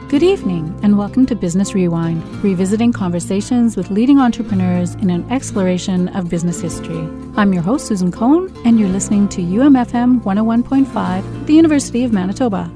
Good evening, and welcome to Business Rewind, revisiting conversations with leading entrepreneurs in an exploration of business history. I'm your host, Susan Cohn, and you're listening to UMFM 101.5 at the University of Manitoba.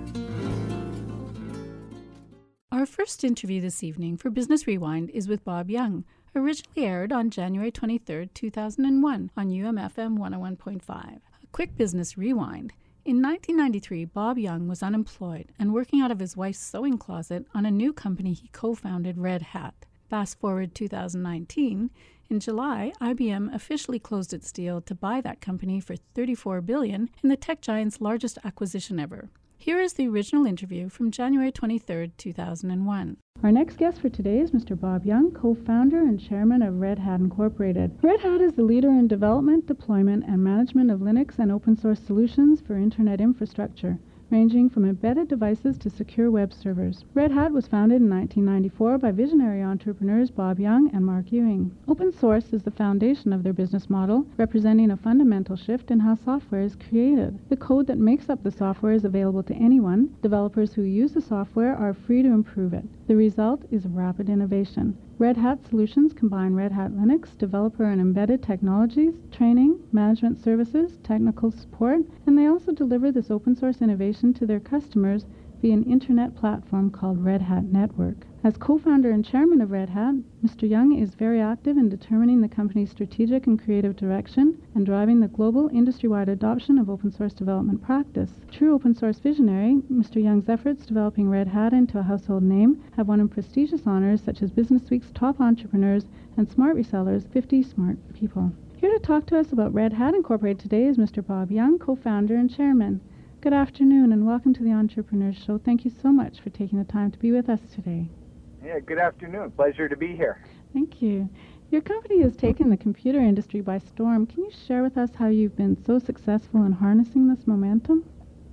Our first interview this evening for Business Rewind is with Bob Young, originally aired on January 23, 2001 on UMFM 101.5. A quick business rewind. In 1993, Bob Young was unemployed and working out of his wife's sewing closet on a new company he co-founded, Red Hat. Fast forward 2019, in July, IBM officially closed its deal to buy that company for $34 billion in the tech giant's largest acquisition ever. Here is the original interview from January 23, 2001. Our next guest for today is Mr. Bob Young, co-founder and chairman of Red Hat Incorporated. Red Hat is the leader in development, deployment, and management of Linux and open source solutions for Internet infrastructure, ranging from embedded devices to secure web servers. Red Hat was founded in 1994 by visionary entrepreneurs Bob Young and Mark Ewing. Open source is the foundation of their business model, representing a fundamental shift in how software is created. The code that makes up the software is available to anyone. Developers who use the software are free to improve it. The result is rapid innovation. Red Hat solutions combine Red Hat Linux, developer and embedded technologies, training, management services, technical support, and they also deliver this open source innovation to their customers via an internet platform called Red Hat Network. As co-founder and chairman of Red Hat, Mr. Young is very active in determining the company's strategic and creative direction and driving the global industry-wide adoption of open source development practice. True open source visionary, Mr. Young's efforts developing Red Hat into a household name have won him prestigious honors such as Business Week's Top Entrepreneurs and Smart Resellers 50 Smart People. Here to talk to us about Red Hat Incorporated today is Mr. Bob Young, co-founder and chairman. Good afternoon and welcome to the Entrepreneurs Show. Thank you so much for taking the time to be with us today. Yeah, good afternoon. Pleasure to be here. Thank you. Your company has taken the computer industry by storm. Can you share with us how you've been so successful in harnessing this momentum?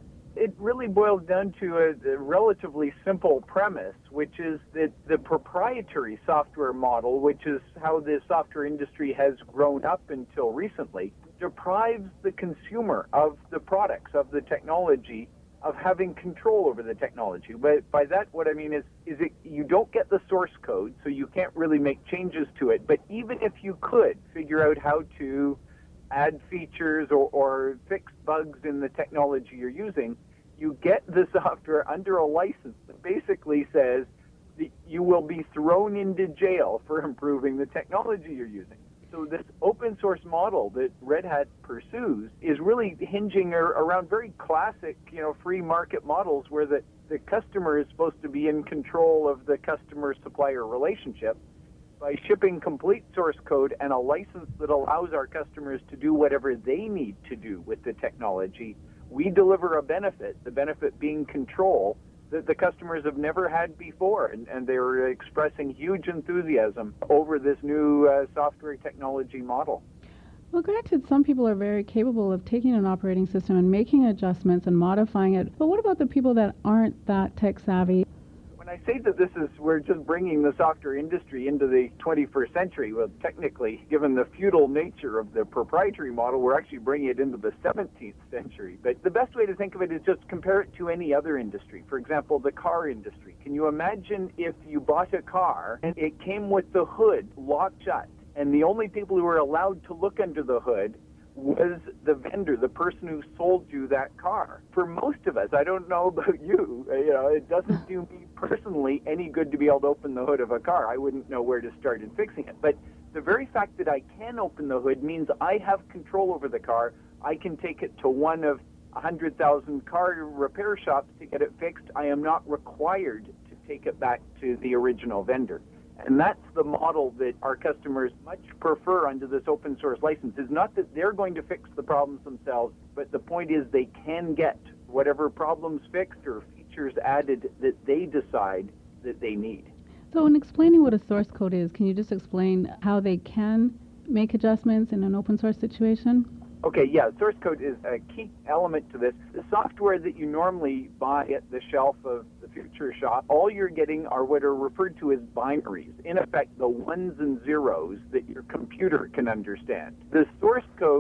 It really boils down to a relatively simple premise, which is that the proprietary software model, which is how the software industry has grown up until recently, deprives the consumer of the products, of the technology, of having control over the technology. But by that, what I mean is you don't get the source code, so you can't really make changes to it. But even if you could figure out how to add features or fix bugs in the technology you're using, you get the software under a license that basically says that you will be thrown into jail for improving the technology you're using. So this open source model that Red Hat pursues is really hinging around very classic, free market models where the customer is supposed to be in control of the customer-supplier relationship. By shipping complete source code and a license that allows our customers to do whatever they need to do with the technology, we deliver a benefit, the benefit being control, that the customers have never had before, and they're expressing huge enthusiasm over this new software technology model. Well, granted, some people are very capable of taking an operating system and making adjustments and modifying it, but what about the people that aren't that tech savvy? When I say that we're just bringing the software industry into the 21st century, well, technically, given the feudal nature of the proprietary model, we're actually bringing it into the 17th century. But the best way to think of it is just compare it to any other industry. For example, the car industry. Can you imagine if you bought a car and it came with the hood locked shut, and the only people who were allowed to look under the hood was the vendor, the person who sold you that car? For most of us, I don't know about you, it doesn't do me personally any good to be able to open the hood of a car. I wouldn't know where to start in fixing it. But the very fact that I can open the hood means I have control over the car. I can take it to one of 100,000 car repair shops to get it fixed. I am not required to take it back to the original vendor. And that's the model that our customers much prefer under this open source license. Is not that they're going to fix the problems themselves, but the point is they can get whatever problems fixed or features added that they decide that they need. So in explaining what a source code is, can you just explain how they can make adjustments in an open source situation? Okay, yeah, source code is a key element to this. The software that you normally buy at the shelf of the Future Shop, all you're getting are what are referred to as binaries. In effect, the ones and zeros that your computer can understand. The source code is the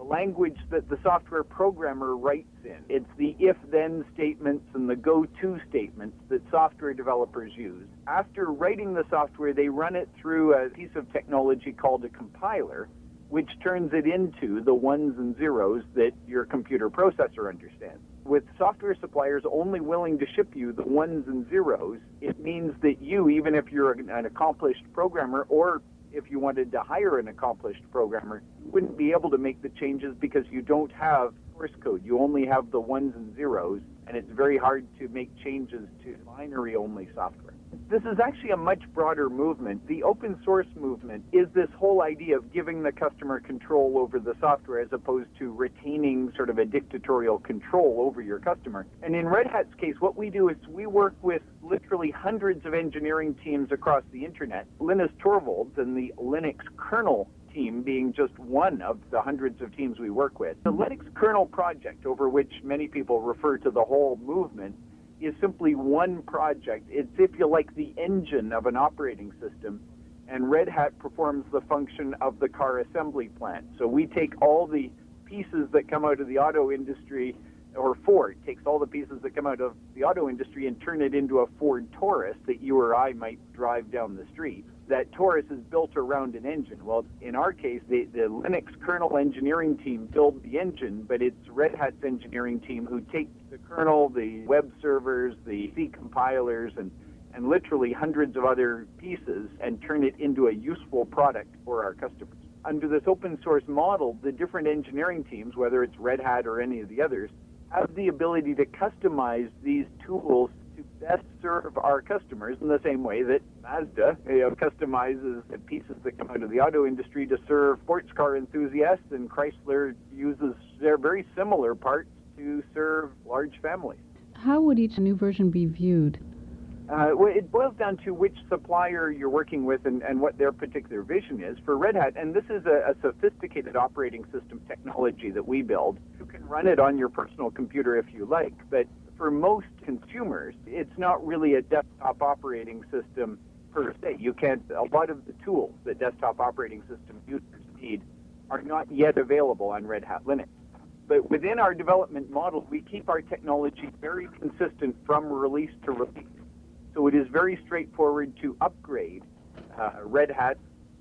the language that the software programmer writes in. It's the if-then statements and the go-to statements that software developers use. After writing the software, they run it through a piece of technology called a compiler, which turns it into the ones and zeros that your computer processor understands. With software suppliers only willing to ship you the ones and zeros, it means that you, even if you're an accomplished programmer, or if you wanted to hire an accomplished programmer, you wouldn't be able to make the changes because you don't have source code. You only have the ones and zeros, and it's very hard to make changes to binary-only software. This is actually a much broader movement. The open source movement is this whole idea of giving the customer control over the software as opposed to retaining sort of a dictatorial control over your customer. And in Red Hat's case, what we do is we work with literally hundreds of engineering teams across the internet. Linus Torvalds and the Linux kernel team being just one of the hundreds of teams we work with. The Linux kernel project, over which many people refer to the whole movement, is simply one project. It's, if you like, the engine of an operating system, and Red Hat performs the function of the car assembly plant. So we take all the pieces that come out of the auto industry, or Ford takes all the pieces that come out of the auto industry and turn it into a Ford Taurus that you or I might drive down the street. That Taurus is built around an engine. Well, in our case, the Linux kernel engineering team builds the engine, but it's Red Hat's engineering team who take the kernel, the web servers, the C compilers, and literally hundreds of other pieces and turn it into a useful product for our customers. Under this open source model, the different engineering teams, whether it's Red Hat or any of the others, have the ability to customize these tools to best serve our customers in the same way that Mazda customizes the pieces that come out of the auto industry to serve sports car enthusiasts, and Chrysler uses their very similar parts to serve large families. How would each new version be viewed? Well, it boils down to which supplier you're working with and what their particular vision is. For Red Hat, and this is a sophisticated operating system technology that we build, you can run it on your personal computer if you like, but for most consumers, it's not really a desktop operating system per se. You can't, a lot of the tools that desktop operating system users need are not yet available on Red Hat Linux. But within our development model, we keep our technology very consistent from release to release. So it is very straightforward to upgrade Red Hat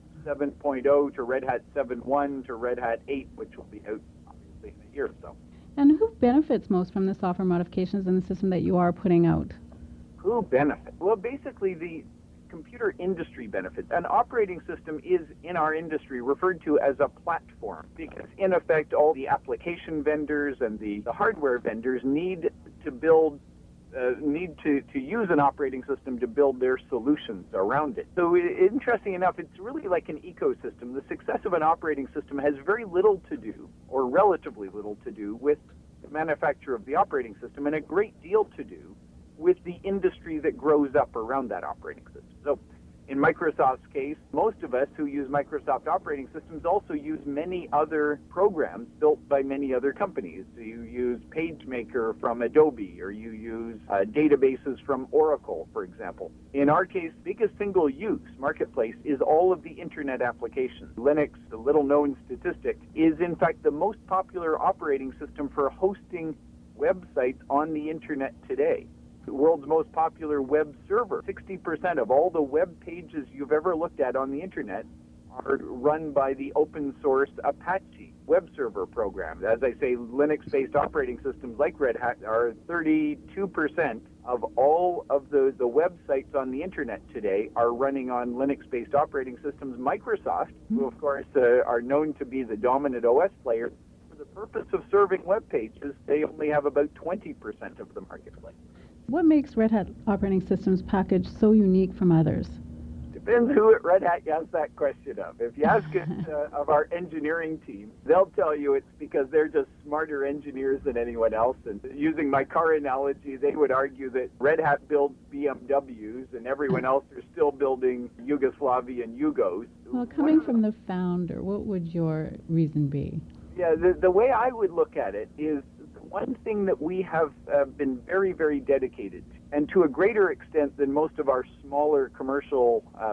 7.0 to Red Hat 7.1 to Red Hat 8, which will be out obviously in a year or so. And who benefits most from the software modifications in the system that you are putting out? Who benefits? Well, basically the computer industry benefits. An operating system is, in our industry, referred to as a platform because, in effect, all the application vendors and the hardware vendors need to build to use an operating system to build their solutions around it. So interesting enough, it's really like an ecosystem. The success of an operating system has very little to do, or relatively little to do, with the manufacturer of the operating system, and a great deal to do with the industry that grows up around that operating system. So in Microsoft's case, most of us who use Microsoft operating systems also use many other programs built by many other companies. So you use PageMaker from Adobe, or you use databases from Oracle, for example. In our case, biggest single-use marketplace is all of the internet applications. Linux, the little-known statistic, is in fact the most popular operating system for hosting websites on the internet today. The world's most popular web server. 60% of all the web pages you've ever looked at on the internet are run by the open source Apache web server program. As I say, Linux-based operating systems like Red Hat are 32% of all of the websites on the internet today are running on Linux-based operating systems. Microsoft, who of course are known to be the dominant OS player, for the purpose of serving web pages, they only have about 20% of the marketplace. What makes Red Hat operating systems package so unique from others? Depends who at Red Hat you ask that question of. If you ask it of our engineering team, they'll tell you it's because they're just smarter engineers than anyone else. And using my car analogy, they would argue that Red Hat builds BMWs and everyone else are still building Yugoslavian Yugos. Well, coming from the founder, what would your reason be? Yeah, the way I would look at it is one thing that we have been very, very dedicated to, and to a greater extent than most of our smaller commercial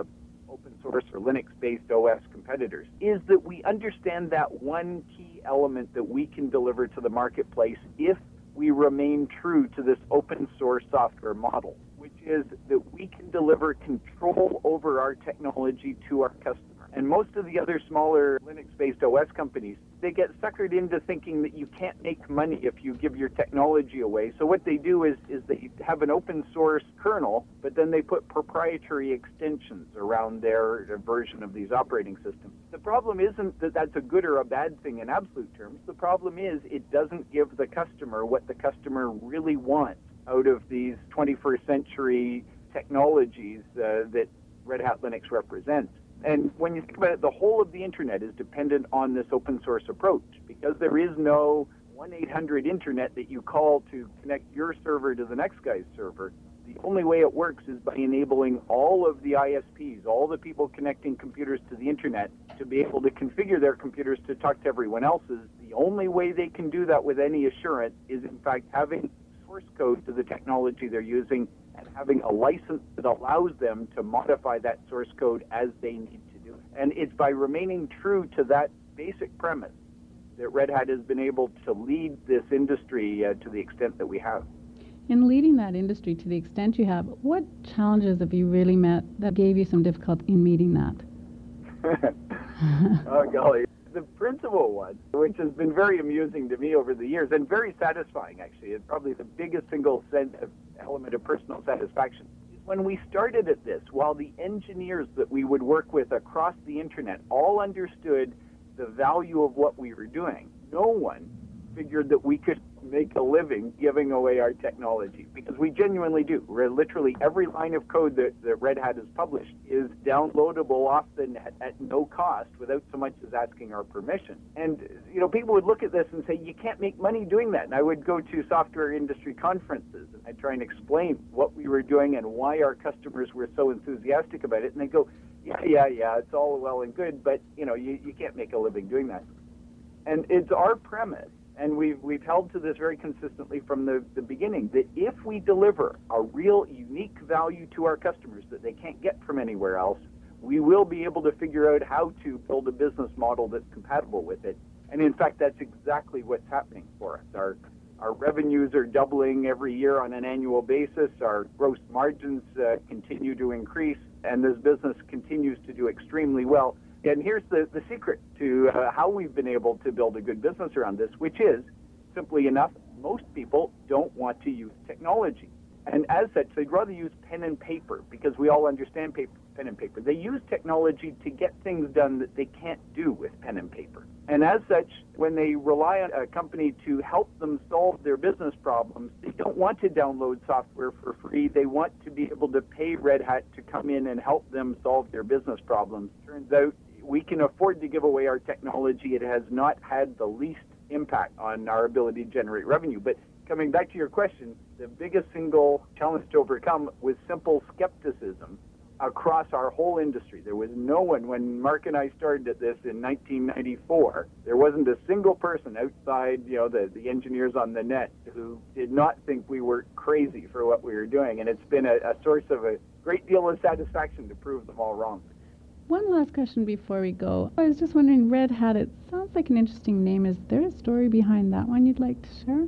open source or Linux-based OS competitors, is that we understand that one key element that we can deliver to the marketplace if we remain true to this open source software model, which is that we can deliver control over our technology to our customer. And most of the other smaller Linux-based OS companies, they get suckered into thinking that you can't make money if you give your technology away. So what they do is they have an open source kernel, but then they put proprietary extensions around their version of these operating systems. The problem isn't that that's a good or a bad thing in absolute terms. The problem is it doesn't give the customer what the customer really wants out of these 21st century technologies that Red Hat Linux represents. And when you think about it, the whole of the internet is dependent on this open source approach, because there is no 1-800 internet that you call to connect your server to the next guy's server. The only way it works is by enabling all of the ISPs, all the people connecting computers to the internet, to be able to configure their computers to talk to everyone else's. The only way they can do that with any assurance is, in fact, having source code to the technology they're using and having a license that allows them to modify that source code as they need to do it. And it's by remaining true to that basic premise that Red Hat has been able to lead this industry to the extent that we have. In leading that industry to the extent you have, what challenges have you really met that gave you some difficulty in meeting that? Oh, golly. The principal one, which has been very amusing to me over the years and very satisfying, actually, it's probably the biggest single element of personal satisfaction, is when we started at this, while the engineers that we would work with across the internet all understood the value of what we were doing, no one figured that we could make a living giving away our technology, because we genuinely do. Literally every line of code that Red Hat has published is downloadable often at no cost without so much as asking our permission. And people would look at this and say, you can't make money doing that. And I would go to software industry conferences and I'd try and explain what we were doing and why our customers were so enthusiastic about it. And they'd go, yeah, it's all well and good, but you can't make a living doing that. And it's our premise, and we've held to this very consistently from the beginning, that if we deliver a real unique value to our customers that they can't get from anywhere else, we will be able to figure out how to build a business model that's compatible with it. And in fact, that's exactly what's happening for us. Our revenues are doubling every year on an annual basis. Our gross margins continue to increase, and this business continues to do extremely well. And here's the secret to how we've been able to build a good business around this, which is, simply enough, most people don't want to use technology. And as such, they'd rather use pen and paper, because we all understand pen and paper. They use technology to get things done that they can't do with pen and paper. And as such, when they rely on a company to help them solve their business problems, they don't want to download software for free. They want to be able to pay Red Hat to come in and help them solve their business problems. Turns out we can afford to give away our technology. It has not had the least impact on our ability to generate revenue. But coming back to your question, the biggest single challenge to overcome was simple skepticism across our whole industry. There was no one, when Mark and I started at this in 1994, there wasn't a single person outside, the engineers on the net who did not think we were crazy for what we were doing. And it's been a source of a great deal of satisfaction to prove them all wrong. One last question before we go. I was just wondering, Red Hat, it sounds like an interesting name. Is there a story behind that one you'd like to share?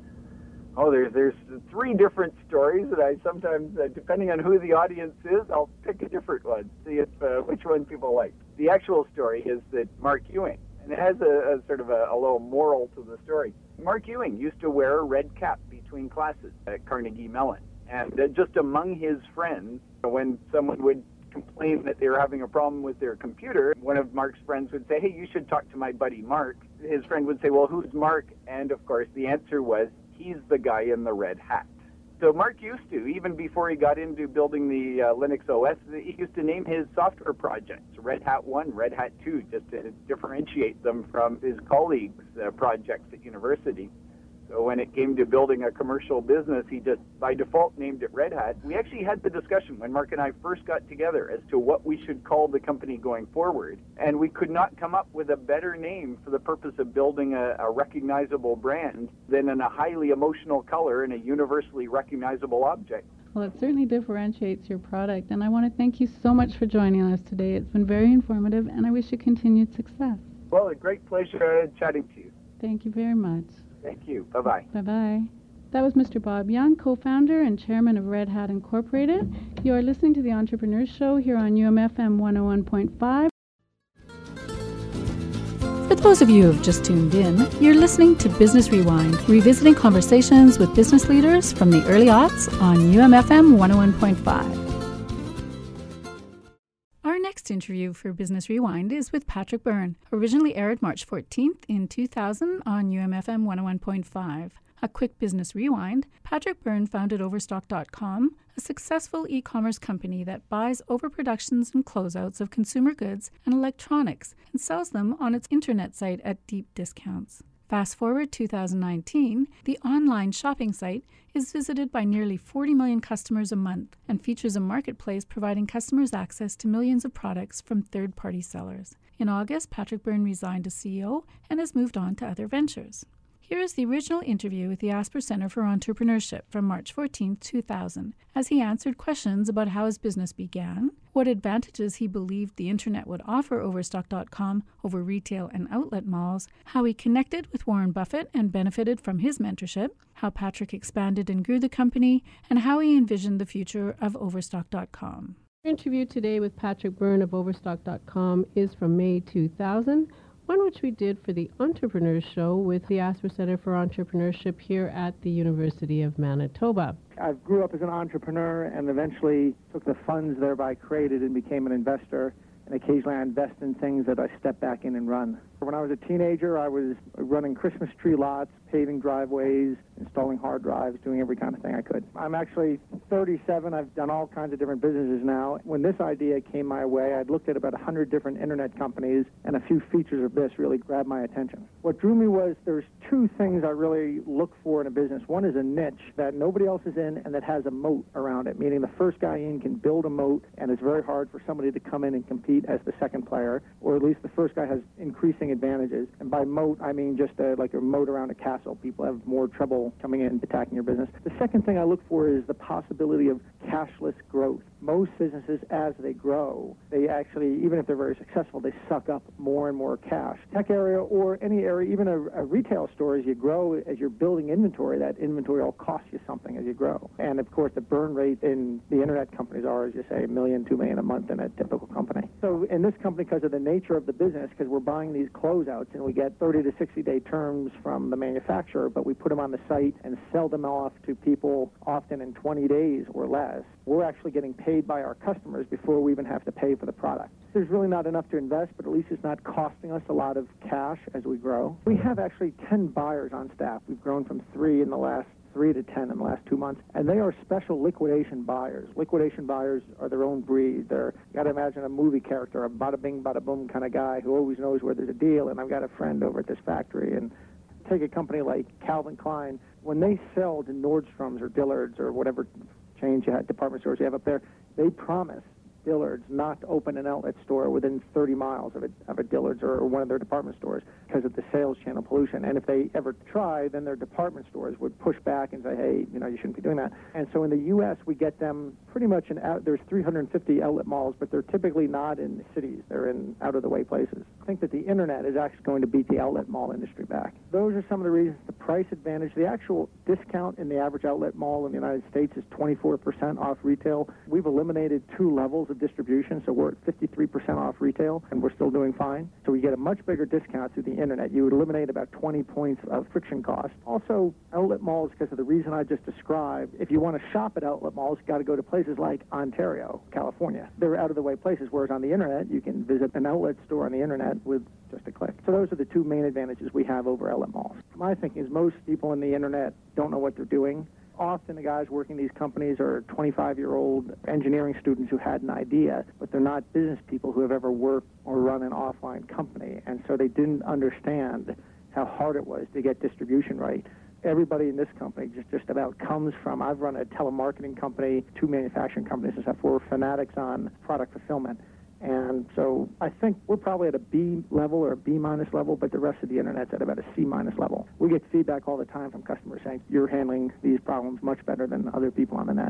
Oh, there's three different stories that I sometimes, depending on who the audience is, I'll pick a different one, see if which one people like. The actual story is that Mark Ewing, and it has a sort of a little moral to the story. Mark Ewing used to wear a red cap between classes at Carnegie Mellon. And just among his friends, when someone would complain that they were having a problem with their computer, one of Mark's friends would say, hey, you should talk to my buddy Mark. His friend would say, well, who's Mark? And of course, the answer was, he's the guy in the red hat. So Mark used to, even before he got into building the Linux OS, he used to name his software projects Red Hat 1, Red Hat 2, just to differentiate them from his colleagues' projects at university. So when it came to building a commercial business, he just, by default, named it Red Hat. We actually had the discussion when Mark and I first got together as to what we should call the company going forward. And we could not come up with a better name for the purpose of building a recognizable brand than in a highly emotional color and a universally recognizable object. Well, it certainly differentiates your product, and I want to thank you so much for joining us today. It's been very informative, and I wish you continued success. Well, a great pleasure chatting to you. Thank you very much. Thank you. Bye-bye. Bye-bye. That was Mr. Bob Young, co-founder and chairman of Red Hat Incorporated. You are listening to The Entrepreneurs Show here on UMFM 101.5. For those of you who have just tuned in, you're listening to Business Rewind, revisiting conversations with business leaders from the early aughts on UMFM 101.5. Our next interview for Business Rewind is with Patrick Byrne, originally aired March 14th in 2000 on UMFM 101.5. A quick business rewind, Patrick Byrne founded Overstock.com, a successful e-commerce company that buys overproductions and closeouts of consumer goods and electronics and sells them on its internet site at deep discounts. Fast forward 2019, the online shopping site is visited by nearly 40 million customers a month and features a marketplace providing customers access to millions of products from third-party sellers. In August, Patrick Byrne resigned as CEO and has moved on to other ventures. Here is the original interview with the Asper Center for Entrepreneurship from March 14, 2000, as he answered questions about how his business began, what advantages he believed the internet would offer Overstock.com over retail and outlet malls, how he connected with Warren Buffett and benefited from his mentorship, how Patrick expanded and grew the company, and how he envisioned the future of Overstock.com. Our interview today with Patrick Byrne of Overstock.com is from May 2000. One which we did for the Entrepreneurs Show with the Asper Center for Entrepreneurship here at the University of Manitoba. I grew up as an entrepreneur and eventually took the funds thereby created and became an investor. And occasionally I invest in things that I step back in and run. When I was a teenager, I was running Christmas tree lots, paving driveways, installing hard drives, doing every kind of thing I could. I'm actually 37. I've done all kinds of different businesses now. When this idea came my way, I'd looked at about 100 different internet companies, and a few features of this really grabbed my attention. What drew me was there's two things I really look for in a business. One is a niche that nobody else is in and that has a moat around it, meaning the first guy in can build a moat, and it's very hard for somebody to come in and compete as the second player, or at least the first guy has increasing advantages. And by moat, I mean just like a moat around a castle. People have more trouble coming in and attacking your business. The second thing I look for is the possibility of cashless growth. Most businesses, as they grow, they actually, even if they're very successful, they suck up more and more cash. Tech area or any area, even a retail store, as you grow, as you're building inventory, that inventory will cost you something as you grow. And of course, the burn rate in the internet companies are, as you say, $1 million, $2 million a month in a typical company. So in this company, because of the nature of the business, because we're buying these closeouts and we get 30 to 60-day terms from the manufacturer, but we put them on the site and sell them off to people often in 20 days or less, we're actually getting paid by our customers before we even have to pay for the product. There's really not enough to invest, but at least it's not costing us a lot of cash as we grow. We have actually 10 buyers on staff. We've grown from 3 to 10 in the last 2 months, and they are special liquidation buyers. Liquidation buyers are their own breed. You got to imagine a movie character, a bada bing, bada boom kind of guy who always knows where there's a deal, and I've got a friend over at this factory. And take a company like Calvin Klein. When they sell to Nordstrom's or Dillard's or whatever chains you have, department stores you have up there, they promise Dillard's not to open an outlet store within 30 miles of a Dillard's or one of their department stores because of the sales channel pollution. And if they ever try, then their department stores would push back and say, hey, you shouldn't be doing that. And so in the U.S., we get them pretty much there's 350 outlet malls, but they're typically not in cities. They're in out-of-the-way places. I think that the internet is actually going to beat the outlet mall industry back. Those are some of the reasons. The price advantage, the actual discount in the average outlet mall in the United States is 24% off retail. We've eliminated 2 levels of distribution, so we're at 53% off retail, and we're still doing fine. So we get a much bigger discount through the internet. You would eliminate about 20 points of friction cost. Also, outlet malls, because of the reason I just described, if you want to shop at outlet malls, you've got to go to places like Ontario, California. They're out-of-the-way places, whereas on the internet, you can visit an outlet store on the internet with just a click. So those are the 2 main advantages we have over outlet malls. My thinking is most people on the internet don't know what they're doing. Often the guys working these companies are 25-year-old engineering students who had an idea, but they're not business people who have ever worked or run an offline company. And so they didn't understand how hard it was to get distribution right. Everybody in this company just about comes from, I've run a telemarketing company, 2 manufacturing companies and stuff. We're fanatics on product fulfillment. And so I think we're probably at a B level or a B minus level, but the rest of the internet's at about a C minus level. We get feedback all the time from customers saying, you're handling these problems much better than other people on the net.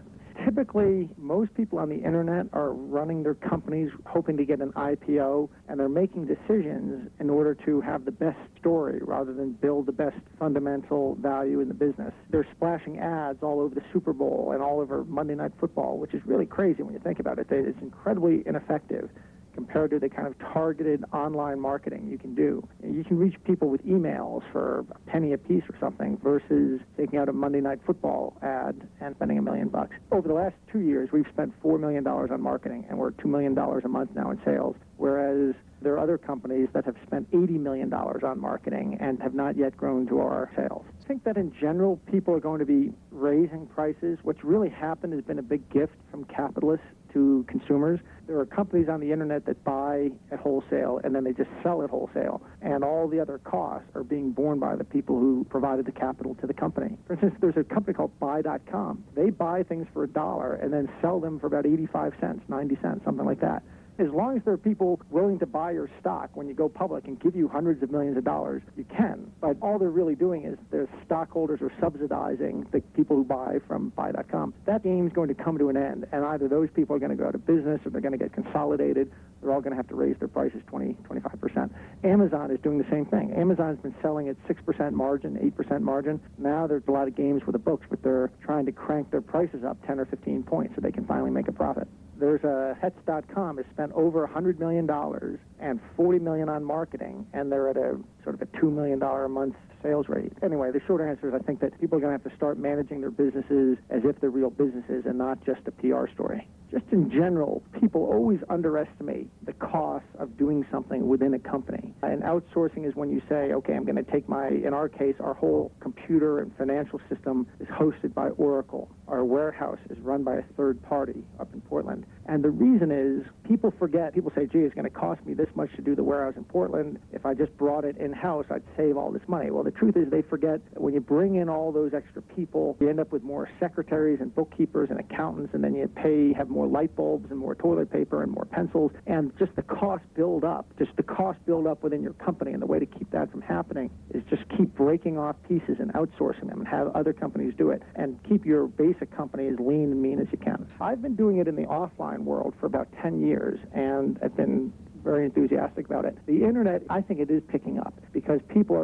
Typically, most people on the internet are running their companies hoping to get an IPO, and they're making decisions in order to have the best story rather than build the best fundamental value in the business. They're splashing ads all over the Super Bowl and all over Monday Night Football, which is really crazy when you think about it. It's incredibly ineffective compared to the kind of targeted online marketing you can do. You can reach people with emails for a penny a piece or something versus taking out a Monday Night Football ad and spending $1 million. Over the last 2 years, we've spent $4 million on marketing, and we're $2 million a month now in sales, whereas there are other companies that have spent $80 million on marketing and have not yet grown to our sales. I think that in general, people are going to be raising prices. What's really happened has been a big gift from capitalists to consumers. There are companies on the internet that buy at wholesale and then they just sell at wholesale, and all the other costs are being borne by the people who provided the capital to the company. For instance, there's a company called Buy.com. They buy things for $1 and then sell them for about 85 cents, 90 cents, something like that. As long as there are people willing to buy your stock when you go public and give you hundreds of millions of dollars, you can. But all they're really doing is their stockholders are subsidizing the people who buy from Buy.com. That game's going to come to an end, and either those people are going to go out of business or they're going to get consolidated. They're all going to have to raise their prices 20, 25%. Amazon is doing the same thing. Amazon's been selling at 6% margin, 8% margin. Now there's a lot of games with the books, but they're trying to crank their prices up 10 or 15 points so they can finally make a profit. There's a Hets.com has spent over $100 million and $40 million on marketing, and they're at a sort of a $2 million a month sales rate. Anyway, the short answer is I think that people are going to have to start managing their businesses as if they're real businesses and not just a PR story. Just in general, people always underestimate the cost of doing something within a company. And outsourcing is when you say, okay, I'm going to take in our case, our whole computer and financial system is hosted by Oracle. Our warehouse is run by a third party up in Portland. And the reason is people forget, people say, gee, it's going to cost me this much to do the warehouse in Portland. If I just brought it in-house, I'd save all this money. Well, the truth is they forget that when you bring in all those extra people, you end up with more secretaries and bookkeepers and accountants, and then you have more light bulbs and more toilet paper and more pencils, and just the cost build up within your company. And the way to keep that from happening is just keep breaking off pieces and outsourcing them and have other companies do it, and keep your basic company as lean and mean as you can. I've been doing it in the offline world for about 10 years, and I've been very enthusiastic about it. The internet, I think it is picking up because people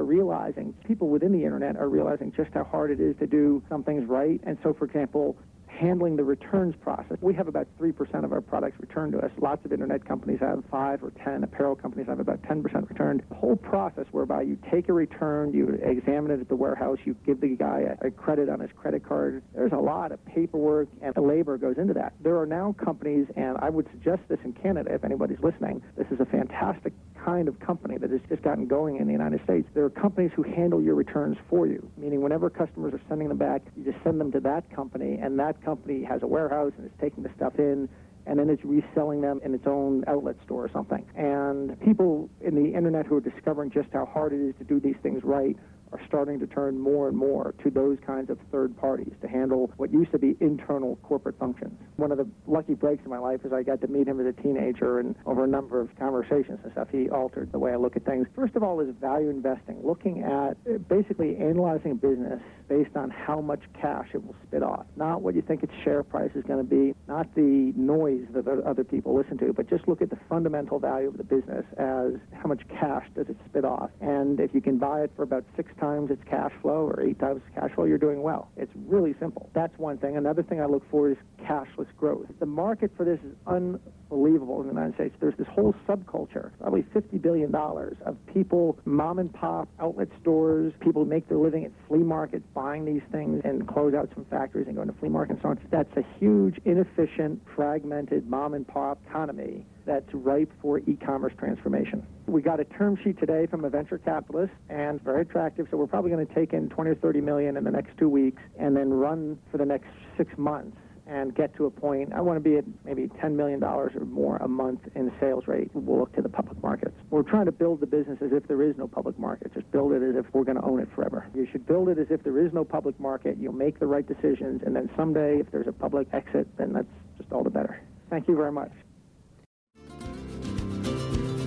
within the internet are realizing just how hard it is to do some things right. And so, for example, handling the returns process. We have about 3% of our products returned to us. Lots of internet companies have 5 or 10. Apparel companies have about 10% returned. The whole process whereby you take a return, you examine it at the warehouse, you give the guy a credit on his credit card. There's a lot of paperwork and labor goes into that. There are now companies, and I would suggest this in Canada if anybody's listening. This is a fantastic kind of company that has just gotten going in the United States. There are companies who handle your returns for you, meaning whenever customers are sending them back, you just send them to that company, and that company has a warehouse and is taking the stuff in, and then it's reselling them in its own outlet store or something. And people in the internet who are discovering just how hard it is to do these things right are starting to turn more and more to those kinds of third parties to handle what used to be internal corporate functions. One of the lucky breaks in my life is I got to meet him as a teenager, and over a number of conversations and stuff, he altered the way I look at things. First of all is value investing, looking at basically analyzing a business based on how much cash it will spit off, not what you think its share price is going to be, not the noise that other people listen to, but just look at the fundamental value of the business as how much cash does it spit off. And if you can buy it for about 6 times its cash flow or 8 times its cash flow, you're doing well. It's really simple. That's one thing. Another thing I look for is cashless growth. The market for this is unbelievable in the United States. There's this whole subculture, probably $50 billion of people, mom and pop, outlet stores, people who make their living at flea markets, buying these things and close out some factories and going to flea markets and so on. That's a huge, inefficient, fragmented mom and pop economy that's ripe for e-commerce transformation. We got a term sheet today from a venture capitalist, and it's very attractive, so we're probably going to take in 20 or 30 million in the next 2 weeks and then run for the next 6 months and get to a point. I want to be at maybe $10 million or more a month in sales rate. We'll look to the public markets. We're trying to build the business as if there is no public market. Just build it as if we're going to own it forever. You should build it as if there is no public market. You'll make the right decisions, and then someday, if there's a public exit, then that's just all the better. Thank you very much. I'm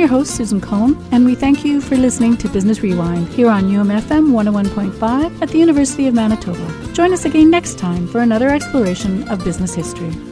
your host, Susan Cohn, and we thank you for listening to Business Rewind here on UMFM 101.5 at the University of Manitoba. Join us again next time for another exploration of business history.